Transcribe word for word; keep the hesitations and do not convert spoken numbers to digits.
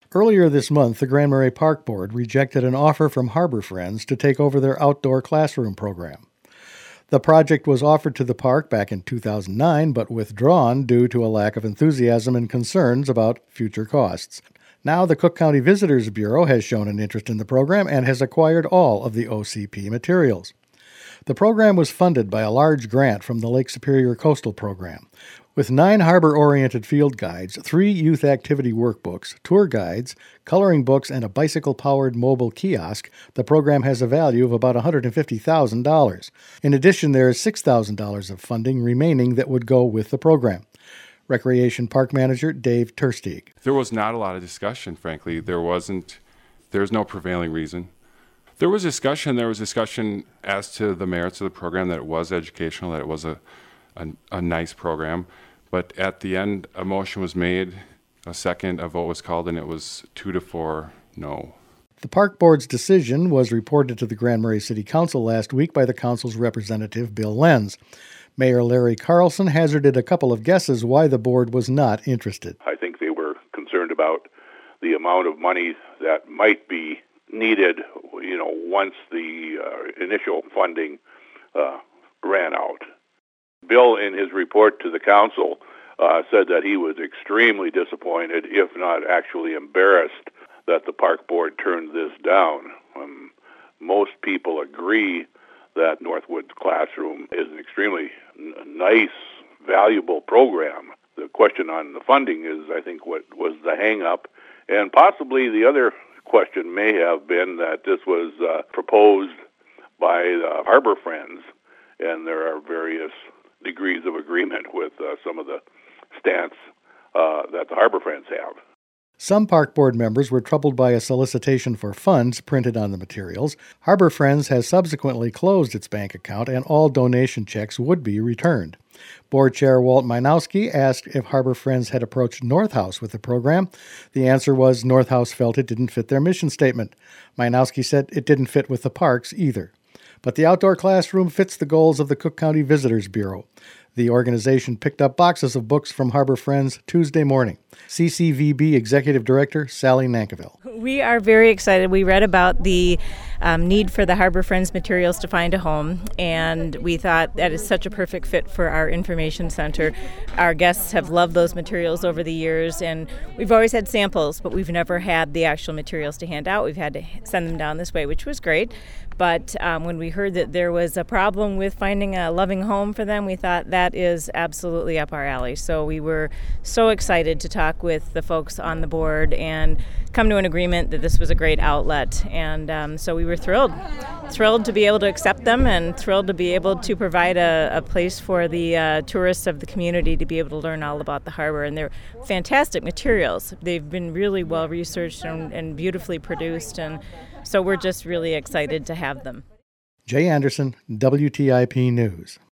Earlier this month, the Grand Marais Park Board rejected an offer from Harbor Friends to take over their outdoor classroom program. The project was offered to the park back in two thousand nine, but withdrawn due to a lack of enthusiasm and concerns about future costs. Now the Cook County Visitors Bureau has shown an interest in the program and has acquired all of the O C P materials. The program was funded by a large grant from the Lake Superior Coastal Program. With nine harbor-oriented field guides, three youth activity workbooks, tour guides, coloring books, and a bicycle-powered mobile kiosk, the program has a value of about one hundred fifty thousand dollars. In addition, there is six thousand dollars of funding remaining that would go with the program. Recreation Park Manager Dave Tersteeg. There was not a lot of discussion, frankly. There wasn't, there's no prevailing reason. There was discussion, there was discussion as to the merits of the program, that it was educational, that it was a, a, a nice program. But at the end, a motion was made, a second, a vote was called, and it was two to four, no. The Park Board's decision was reported to the Grand Marais City Council last week by the council's representative, Bill Lenz. Mayor Larry Carlson hazarded a couple of guesses why the board was not interested. I think they were concerned about the amount of money that might be needed, you know, once the uh, initial funding uh, ran out. Bill, in his report to the council, uh, said that he was extremely disappointed, if not actually embarrassed, that the park board turned this down. Um, most people agree that Northwood's Classroom is an extremely n- nice, valuable program. The question on the funding is, I think, what was the hang-up, and possibly the other question may have been that this was uh, proposed by the Harbor Friends, and there are various degrees of agreement with uh, some of the stance uh, that the Harbor Friends have. Some Park Board members were troubled by a solicitation for funds printed on the materials. Harbor Friends has subsequently closed its bank account, and all donation checks would be returned. Board Chair Walt Mynowski asked if Harbor Friends had approached North House with the program. The answer was North House felt it didn't fit their mission statement. Mynowski said it didn't fit with the parks either. But the outdoor classroom fits the goals of the Cook County Visitors Bureau. The organization picked up boxes of books from Harbor Friends Tuesday morning. C C V B Executive Director Sally Nankivell. We are very excited. We read about the um, need for the Harbor Friends materials to find a home, and we thought that is such a perfect fit for our information center. Our guests have loved those materials over the years, and we've always had samples, but we've never had the actual materials to hand out. We've had to send them down this way, which was great. But um, when we heard that there was a problem with finding a loving home for them, we thought that is absolutely up our alley. So we were so excited to talk with the folks on the board and come to an agreement that this was a great outlet. And um, so we were thrilled, thrilled to be able to accept them, and thrilled to be able to provide a, a place for the uh, tourists of the community to be able to learn all about the harbor. And they're fantastic materials. They've been really well researched and, and beautifully produced, and so we're just really excited to have them. Jay Anderson, W T I P News.